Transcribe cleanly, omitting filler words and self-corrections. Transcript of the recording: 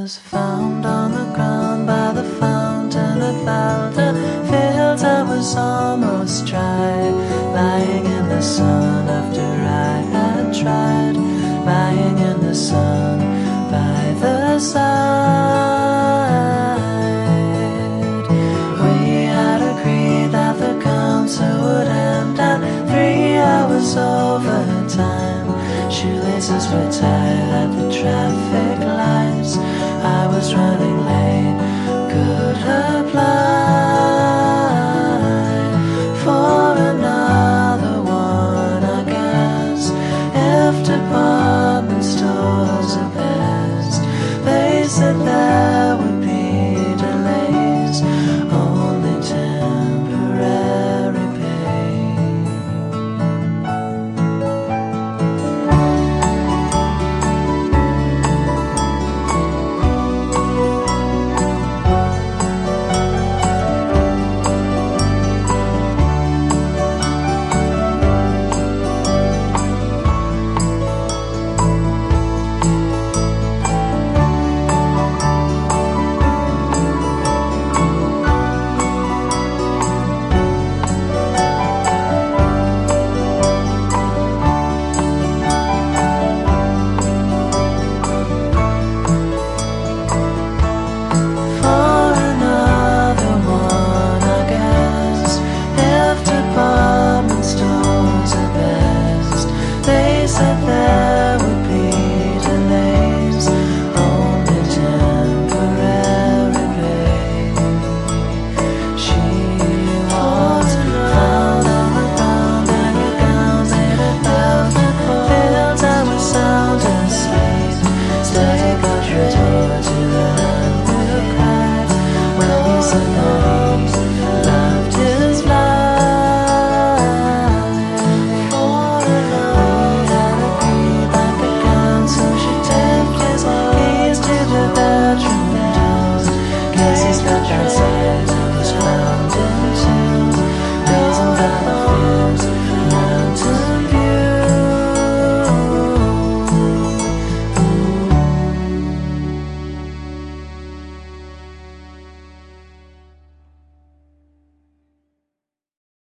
was found on the ground by the fountain of Alder Fields. I was almost dry, lying in the sun after I had tried, lying in the sun by the side. We had agreed that the concert would end at 3 hours overtime. Shoelaces were tied at the traffic lights. I was running late